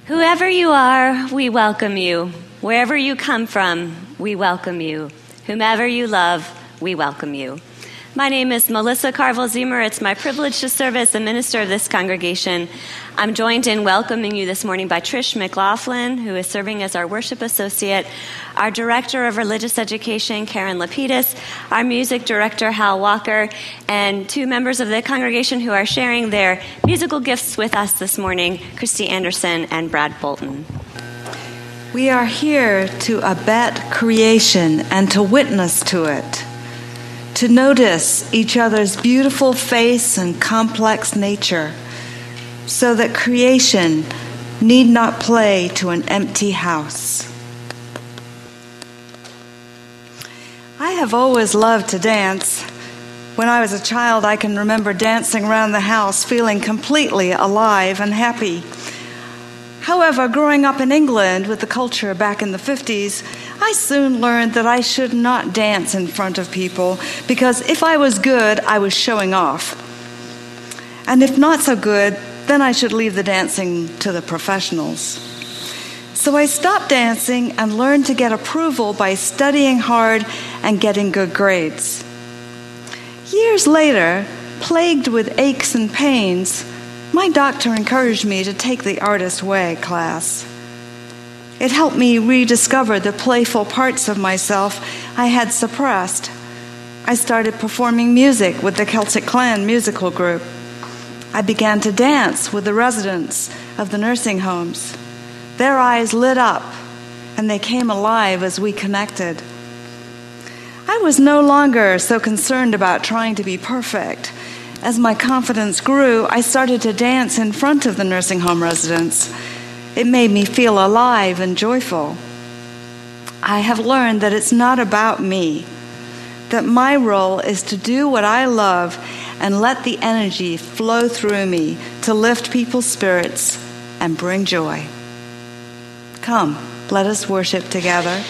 Whoever you are, we welcome you. Wherever you come from, we welcome you. Whomever you love, we welcome you. My name is Melissa Carville-Ziemer. It's my privilege to serve as the minister of this congregation. I'm joined in welcoming you this morning by Trish McLaughlin, who is serving as our worship associate, our director of religious education, Karen Lapidus, our music director, Hal Walker, and two members of the congregation who are sharing their musical gifts with us this morning, Christy Anderson and Brad Bolton. We are here to abet creation and to witness to it, to notice each other's beautiful face and complex nature, so that creation need not play to an empty house. I have always loved to dance. When I was a child, I can remember dancing around the house, feeling completely alive and happy. However, growing up in England with the culture back in the 50s, I soon learned that I should not dance in front of people because if I was good, I was showing off. And if not so good, then I should leave the dancing to the professionals. So I stopped dancing and learned to get approval by studying hard and getting good grades. Years later, plagued with aches and pains, my doctor encouraged me to take the Artist Way class. It helped me rediscover the playful parts of myself I had suppressed. I started performing music with the Celtic Clan musical group. I began to dance with the residents of the nursing homes. Their eyes lit up, and they came alive as we connected. I was no longer so concerned about trying to be perfect. As my confidence grew, I started to dance in front of the nursing home residents. It made me feel alive and joyful. I have learned that it's not about me, that my role is to do what I love and let the energy flow through me to lift people's spirits and bring joy. Come, let us worship together.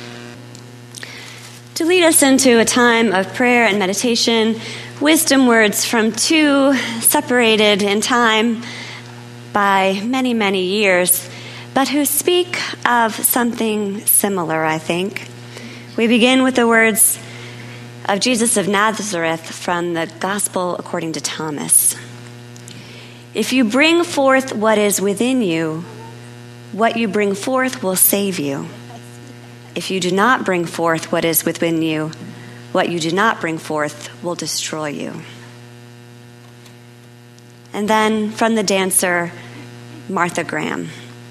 To lead us into a time of prayer and meditation, wisdom words from two separated in time by many, many years, but who speak of something similar, I think. We begin with the words of Jesus of Nazareth from the Gospel according to Thomas. If you bring forth what is within you, what you bring forth will save you. If you do not bring forth what is within you, what you do not bring forth will destroy you. And then from the dancer, Martha Graham.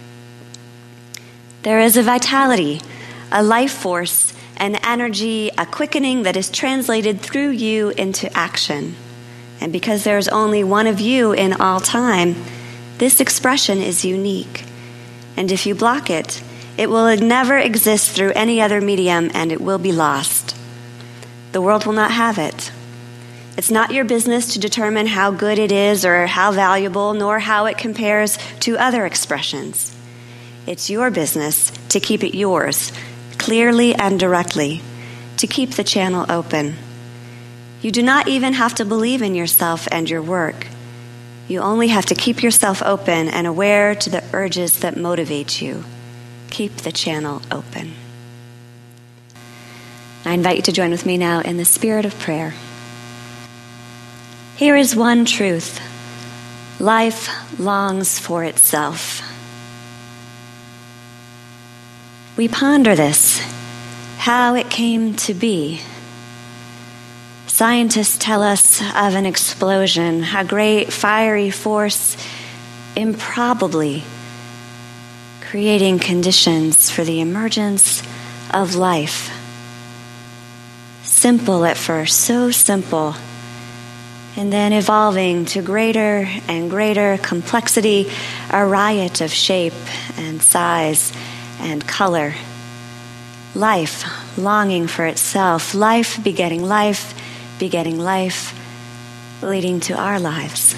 There is a vitality, a life force, an energy, a quickening that is translated through you into action. And because there is only one of you in all time, this expression is unique. And if you block it, it will never exist through any other medium and it will be lost. The world will not have it. It's not your business to determine how good it is or how valuable, nor how it compares to other expressions. It's your business to keep it yours, clearly and directly, to keep the channel open. You do not even have to believe in yourself and your work. You only have to keep yourself open and aware to the urges that motivate you. Keep the channel open. I invite you to join with me now in the spirit of prayer. Here is one truth. Life longs for itself. We ponder this, how it came to be. Scientists tell us of an explosion, a great fiery force, improbably creating conditions for the emergence of life. Simple at first, so simple, and then evolving to greater and greater complexity, a riot of shape and size and color. Life longing for itself, life, begetting life, leading to our lives.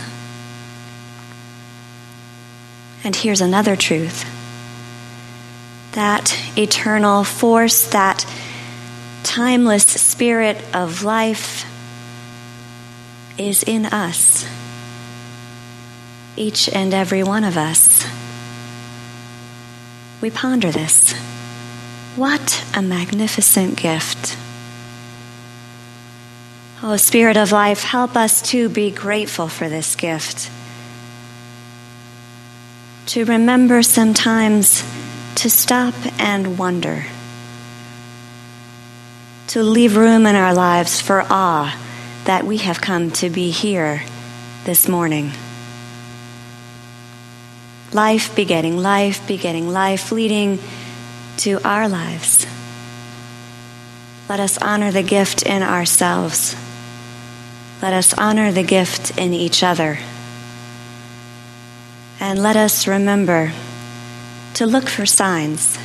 And here's another truth. That eternal force, that timeless spirit of life is in us, each and every one of us. we ponder this. What a magnificent gift. Oh, Spirit of Life, help us to be grateful for this gift. To remember sometimes to stop and wonder. To leave room in our lives for awe that we have come to be here this morning. Life begetting life, leading to our lives. Let us honor the gift in ourselves. Let us honor the gift in each other. And let us remember to look for signs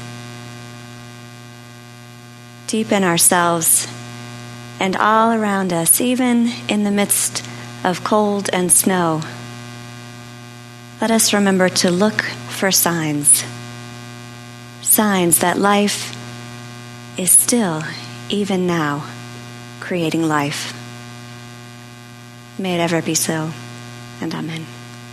deep in ourselves and all around us, even in the midst of cold and snow. Let us remember to look for signs that life is still, even now, creating life. May it ever be so, and amen.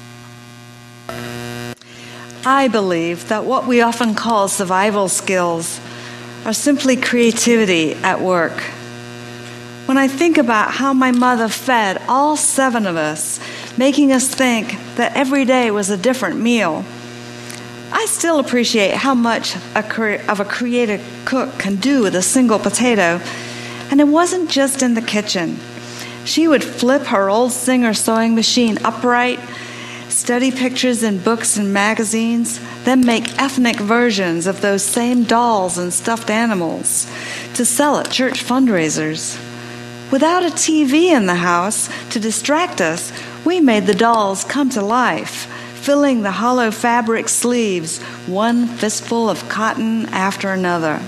I believe that what we often call survival skills are simply creativity at work. When I think about how my mother fed all 7 of us, making us think that every day was a different meal, I still appreciate how much of a creative cook can do with a single potato. And it wasn't just in the kitchen. She would flip her old Singer sewing machine upright, study pictures in books and magazines, then make ethnic versions of those same dolls and stuffed animals to sell at church fundraisers. Without a TV in the house to distract us, we made the dolls come to life, filling the hollow fabric sleeves, one fistful of cotton after another.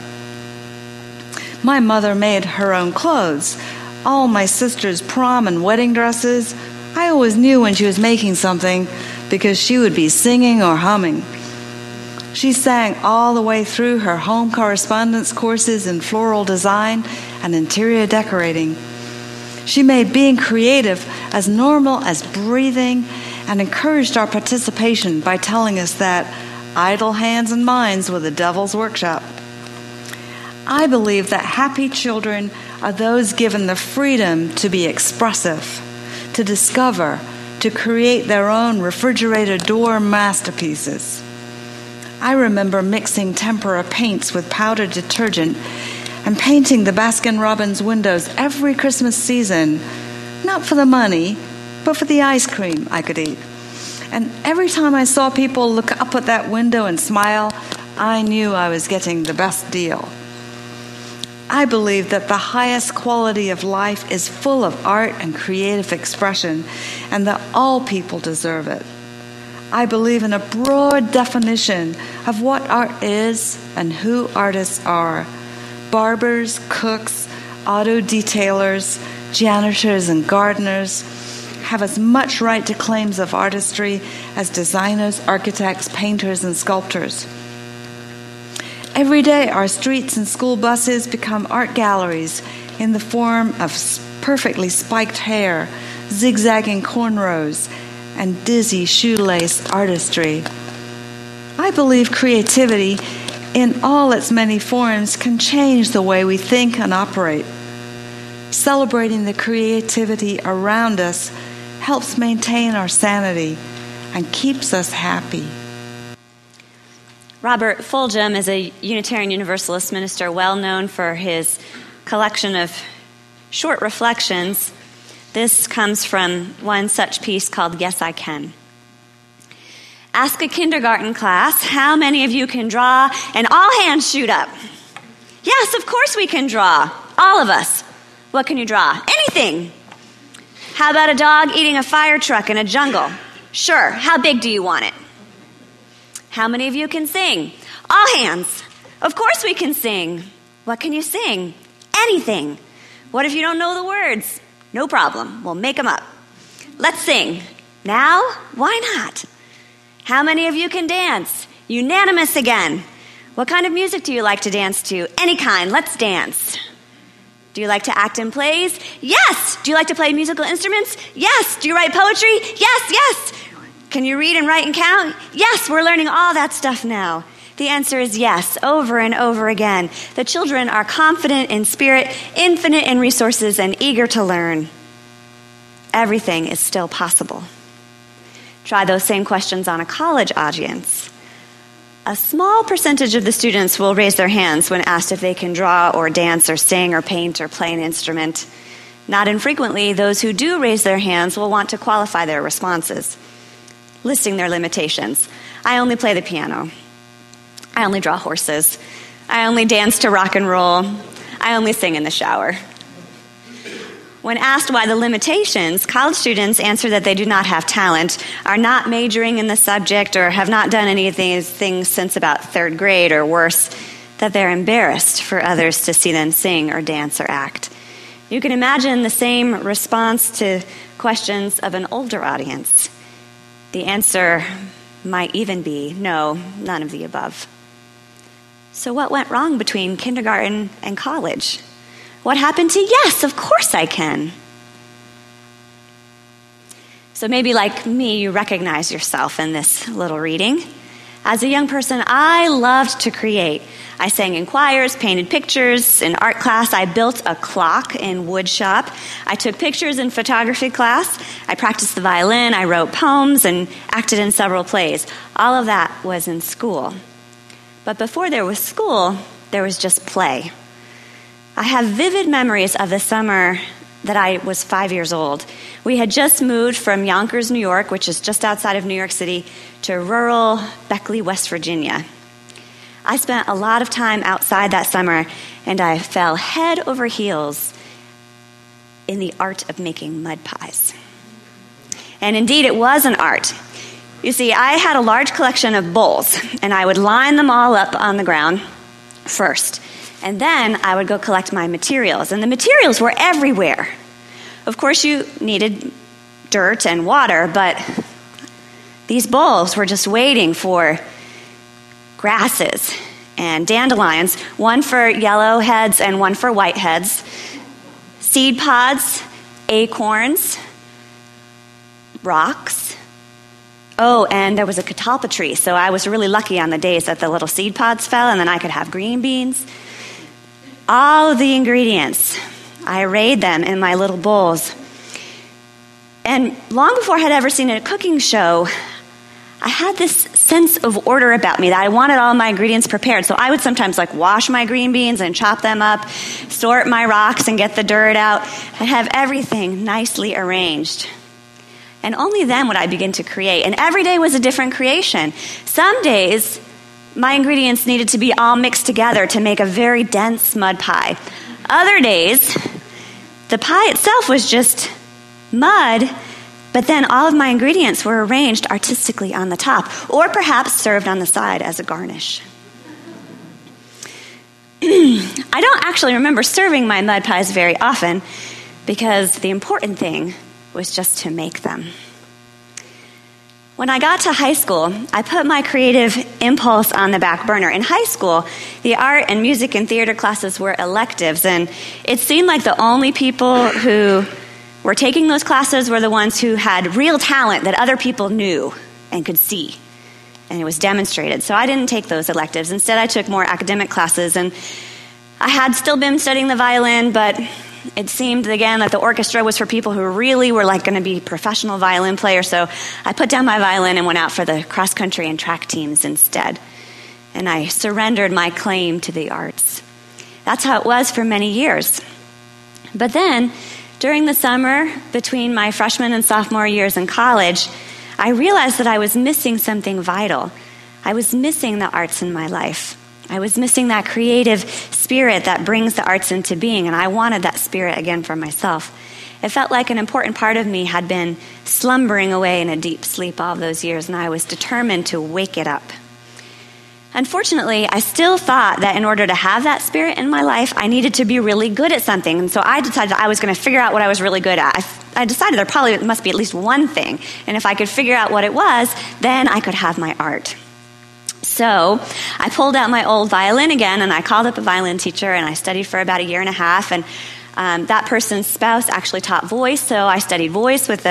My mother made her own clothes, all my sister's prom and wedding dresses. I always knew when she was making something because she would be singing or humming. She sang all the way through her home correspondence courses in floral design and interior decorating. She made being creative as normal as breathing and encouraged our participation by telling us that idle hands and minds were the devil's workshop. I believe that happy children are those given the freedom to be expressive, to discover, to create their own refrigerator door masterpieces. I remember mixing tempera paints with powdered detergent and painting the Baskin-Robbins windows every Christmas season, not for the money, but for the ice cream I could eat. And every time I saw people look up at that window and smile, I knew I was getting the best deal. I believe that the highest quality of life is full of art and creative expression, and that all people deserve it. I believe in a broad definition of what art is and who artists are. Barbers, cooks, auto detailers, janitors, and gardeners have as much right to claims of artistry as designers, architects, painters, and sculptors. Every day, our streets and school buses become art galleries in the form of perfectly spiked hair, zigzagging cornrows, and dizzy shoelace artistry. I believe creativity, in all its many forms, can change the way we think and operate. Celebrating the creativity around us helps maintain our sanity and keeps us happy. Robert Fulghum is a Unitarian Universalist minister well known for his collection of short reflections. This comes from one such piece called Yes, I Can. Ask a kindergarten class, how many of you can draw? And all hands shoot up. Yes, of course we can draw. All of us. What can you draw? Anything. How about a dog eating a fire truck in a jungle? Sure. How big do you want it? How many of you can sing? All hands. Of course we can sing. What can you sing? Anything. What if you don't know the words? No problem. We'll make them up. Let's sing. Now? Why not? How many of you can dance? Unanimous again. What kind of music do you like to dance to? Any kind. Let's dance. Do you like to act in plays? Yes. Do you like to play musical instruments? Yes. Do you write poetry? Yes, yes. Can you read and write and count? Yes, we're learning all that stuff now. The answer is yes, over and over again. The children are confident in spirit, infinite in resources, and eager to learn. Everything is still possible. Try those same questions on a college audience. A small percentage of the students will raise their hands when asked if they can draw or dance or sing or paint or play an instrument. Not infrequently, those who do raise their hands will want to qualify their responses, listing their limitations. I only play the piano. I only draw horses. I only dance to rock and roll. I only sing in the shower. When asked why the limitations, college students answer that they do not have talent, are not majoring in the subject, or have not done any of these things since about third grade or worse, that they're embarrassed for others to see them sing or dance or act. You can imagine the same response to questions of an older audience. The answer might even be no, none of the above. So what went wrong between kindergarten and college? What happened to yes, of course I can? So maybe like me, you recognize yourself in this little reading. As a young person, I loved to create. I sang in choirs, painted pictures. In art class, I built a clock in wood shop. I took pictures in photography class. I practiced the violin. I wrote poems and acted in several plays. All of that was in school. But before there was school, there was just play. I have vivid memories of the summer that I was 5 years old. We had just moved from Yonkers, New York, which is just outside of New York City, to rural Beckley, West Virginia. I spent a lot of time outside that summer, and I fell head over heels in the art of making mud pies. And indeed, it was an art. You see, I had a large collection of bowls, and I would line them all up on the ground first. And then I would go collect my materials. And the materials were everywhere. Of course, you needed dirt and water, but these bowls were just waiting for grasses and dandelions, one for yellow heads and one for white heads, seed pods, acorns, rocks. Oh, and there was a catalpa tree, so I was really lucky on the days that the little seed pods fell, and then I could have green beans. All of the ingredients, I arrayed them in my little bowls. And long before I had ever seen a cooking show, I had this sense of order about me that I wanted all my ingredients prepared. So I would sometimes wash my green beans and chop them up, sort my rocks and get the dirt out, and have everything nicely arranged. And only then would I begin to create. And every day was a different creation. Some days, my ingredients needed to be all mixed together to make a very dense mud pie. Other days, the pie itself was just mud, but then all of my ingredients were arranged artistically on the top, or perhaps served on the side as a garnish. I don't actually remember serving my mud pies very often, because the important thing was just to make them. When I got to high school, I put my creative impulse on the back burner. In high school, the art and music and theater classes were electives, and it seemed like the only people who were taking those classes were the ones who had real talent that other people knew and could see, and it was demonstrated. So I didn't take those electives. Instead, I took more academic classes, and I had still been studying the violin, but it seemed, again, that the orchestra was for people who really were going to be professional violin players. So I put down my violin and went out for the cross-country and track teams instead. And I surrendered my claim to the arts. That's how it was for many years. But then, during the summer, between my freshman and sophomore years in college, I realized that I was missing something vital. I was missing the arts in my life. I was missing that creative spirit that brings the arts into being, and I wanted that spirit again for myself. It felt like an important part of me had been slumbering away in a deep sleep all those years, and I was determined to wake it up. Unfortunately, I still thought that in order to have that spirit in my life, I needed to be really good at something, and so I decided I was going to figure out what I was really good at. I decided there probably must be at least one thing, and if I could figure out what it was, then I could have my art. So I pulled out my old violin again, and I called up a violin teacher, and I studied for about 1.5 years, and that person's spouse actually taught voice, so I studied voice with the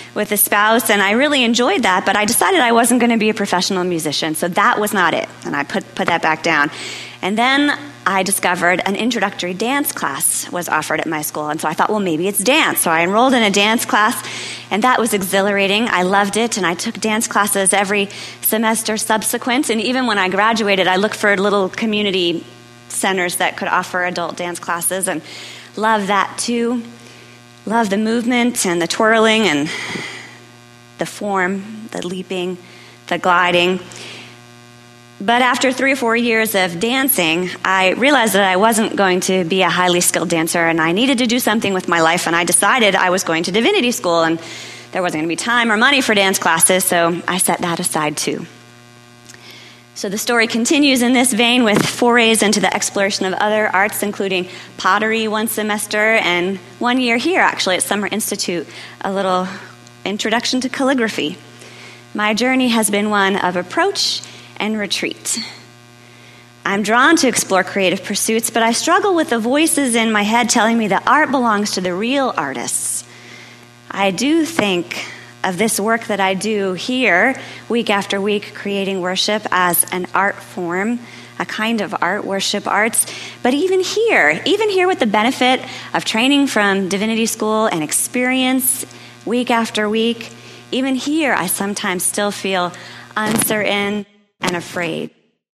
with a spouse, and I really enjoyed that, but I decided I wasn't going to be a professional musician, so that was not it, and I put that back down. And then I discovered an introductory dance class was offered at my school, and so I thought, well, maybe it's dance. So I enrolled in a dance class, and that was exhilarating. I loved it, and I took dance classes every semester subsequent, and even when I graduated, I looked for little community centers that could offer adult dance classes, and loved that too. Love the movement and the twirling and the form, the leaping, the gliding. But after 3 or 4 years of dancing, I realized that I wasn't going to be a highly skilled dancer, and I needed to do something with my life, and I decided I was going to divinity school, and there wasn't going to be time or money for dance classes, so I set that aside too. So the story continues in this vein with forays into the exploration of other arts, including pottery one semester, and 1 year here, actually, at Summer Institute, a little introduction to calligraphy. My journey has been one of approach and retreat. I'm drawn to explore creative pursuits, but I struggle with the voices in my head telling me that art belongs to the real artists. I do think of this work that I do here, week after week, creating worship as an art form, a kind of art, worship arts. But even here with the benefit of training from divinity school and experience week after week, even here I sometimes still feel uncertain and afraid.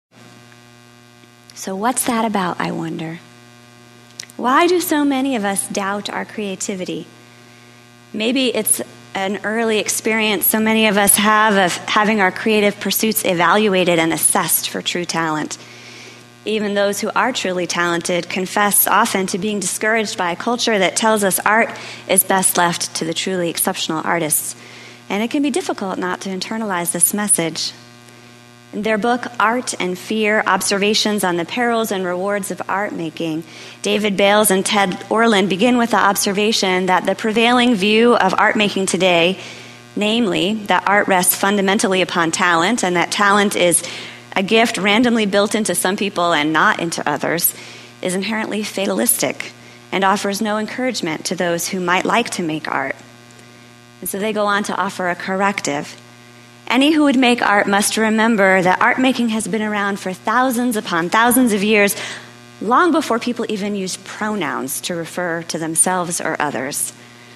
So what's that about, I wonder? Why do so many of us doubt our creativity? Maybe it's an early experience so many of us have of having our creative pursuits evaluated and assessed for true talent. Even those who are truly talented confess often to being discouraged by a culture that tells us art is best left to the truly exceptional artists. And it can be difficult not to internalize this message. In their book, Art and Fear, Observations on the Perils and Rewards of Art Making, David Bales and Ted Orland begin with the observation that the prevailing view of art making today, namely that art rests fundamentally upon talent and that talent is a gift randomly built into some people and not into others, is inherently fatalistic and offers no encouragement to those who might like to make art. And so they go on to offer a corrective. Any who would make art must remember that art making has been around for thousands upon thousands of years, long before people even used pronouns to refer to themselves or others.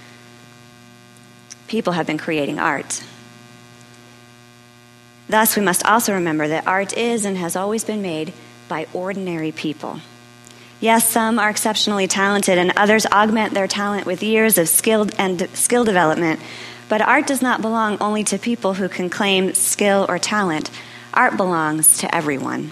People have been creating art. Thus, we must also remember that art is and has always been made by ordinary people. Yes, some are exceptionally talented, and others augment their talent with years of skill development. But art does not belong only to people who can claim skill or talent. Art belongs to everyone.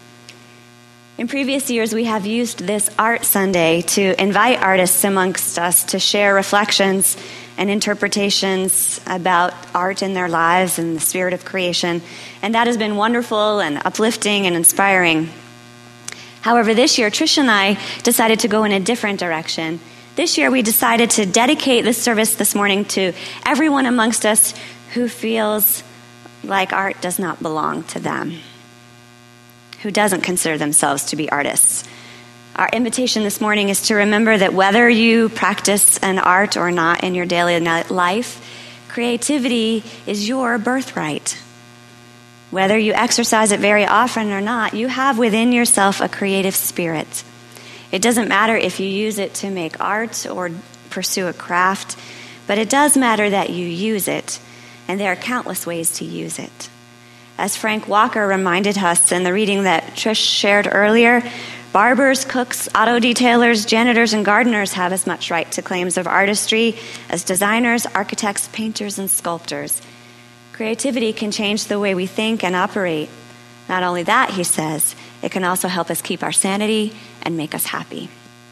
In previous years, we have used this Art Sunday to invite artists amongst us to share reflections and interpretations about art in their lives and the spirit of creation. And that has been wonderful and uplifting and inspiring. However, this year, Trish and I decided to go in a different direction. This year, we decided to dedicate this service this morning to everyone amongst us who feels like art does not belong to them, who doesn't consider themselves to be artists. Our invitation this morning is to remember that whether you practice an art or not in your daily life, creativity is your birthright. Whether you exercise it very often or not, you have within yourself a creative spirit. It doesn't matter if you use it to make art or pursue a craft, but it does matter that you use it, and there are countless ways to use it. As Frank Walker reminded us in the reading that Trish shared earlier, barbers, cooks, auto detailers, janitors, and gardeners have as much right to claims of artistry as designers, architects, painters, and sculptors. Creativity can change the way we think and operate. Not only that, he says, it can also help us keep our sanity and make us happy.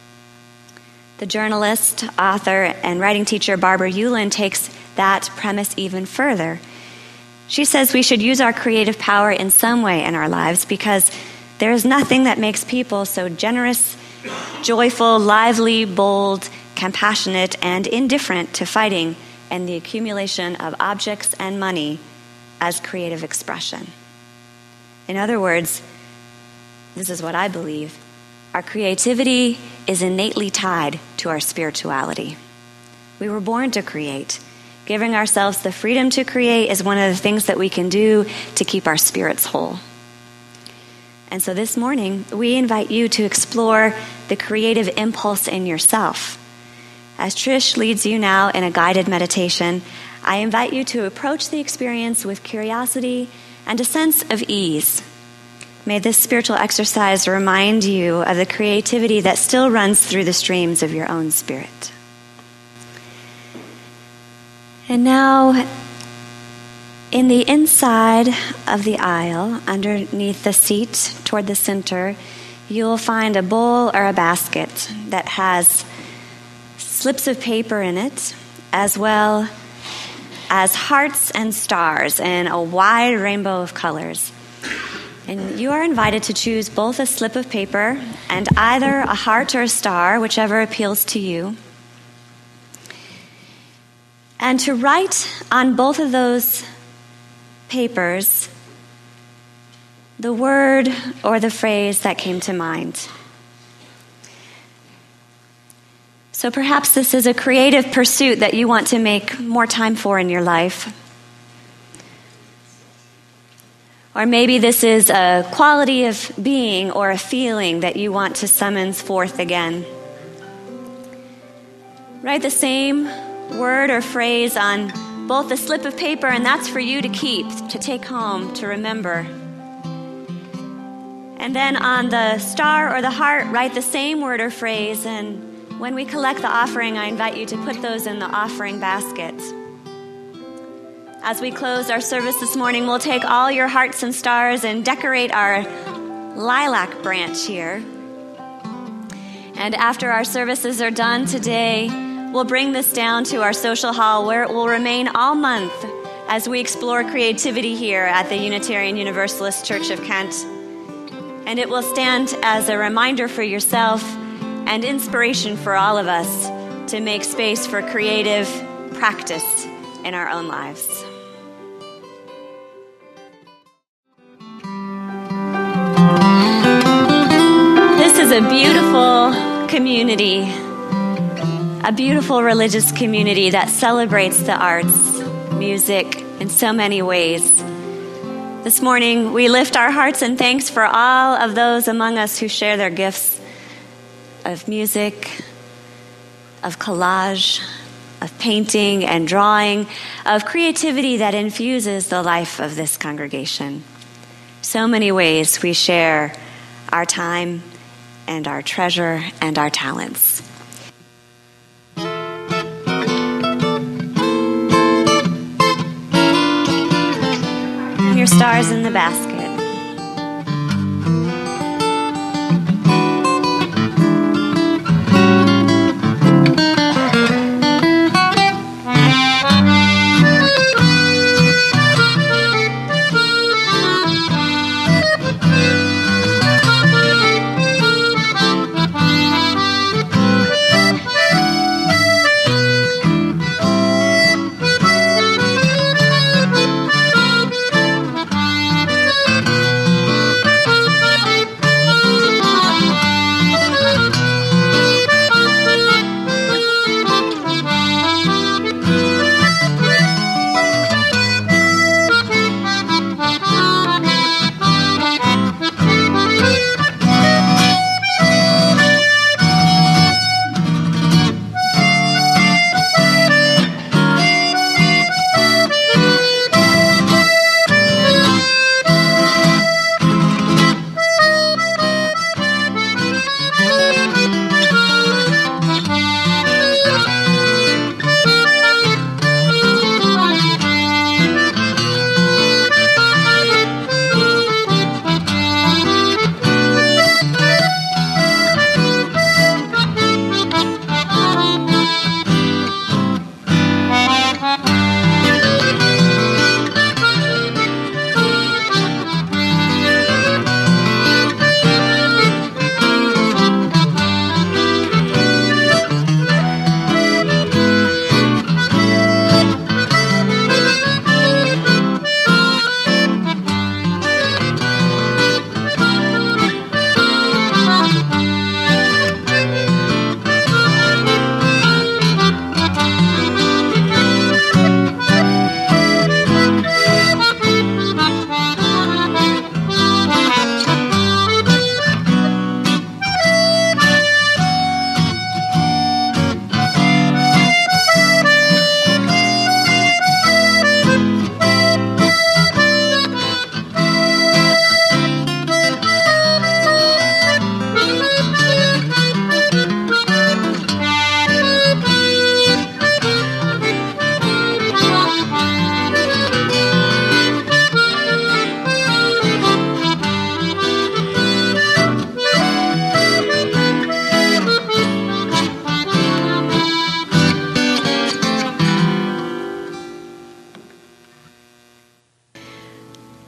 The journalist, author, and writing teacher Barbara Yulin takes that premise even further. She says we should use our creative power in some way in our lives because there is nothing that makes people so generous, joyful, lively, bold, compassionate, and indifferent to fighting and the accumulation of objects and money as creative expression. In other words, this is what I believe. Our creativity is innately tied to our spirituality. We were born to create, Giving ourselves the freedom to create is one of the things that we can do to keep our spirits whole. And so this morning, we invite you to explore the creative impulse in yourself. As Trish leads you now in a guided meditation, I invite you to approach the experience with curiosity and a sense of ease. May this spiritual exercise remind you of the creativity that still runs through the streams of your own spirit. And now, in the inside of the aisle, underneath the seat toward the center, you'll find a bowl or a basket that has slips of paper in it, as well as hearts and stars in a wide rainbow of colors. And you are invited to choose both a slip of paper and either a heart or a star, whichever appeals to you, and to write on both of those papers the word or the phrase that came to mind. So perhaps this is a creative pursuit that you want to make more time for in your life. Or maybe this is a quality of being or a feeling that you want to summons forth again. Write the same word or phrase on both the slip of paper, and that's for you to keep, to take home, to remember. And then on the star or the heart, write the same word or phrase, and when we collect the offering, I invite you to put those in the offering basket. As we close our service this morning, we'll take all your hearts and stars and decorate our lilac branch here. And after our services are done today, we'll bring this down to our social hall where it will remain all month as we explore creativity here at the Unitarian Universalist Church of Kent. And it will stand as a reminder for yourself and inspiration for all of us to make space for creative practice in our own lives. This is a beautiful community, a beautiful religious community that celebrates the arts, music, in so many ways. This morning, we lift our hearts in thanks for all of those among us who share their gifts of music, of collage, of painting and drawing, of creativity that infuses the life of this congregation. So many ways we share our time and our treasure and our talents. And your stars in the basket.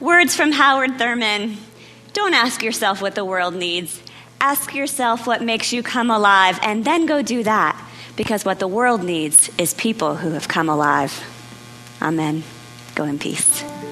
Words from Howard Thurman. Don't ask yourself what the world needs. Ask yourself what makes you come alive, and then go do that, because what the world needs is people who have come alive. Amen. Go in peace.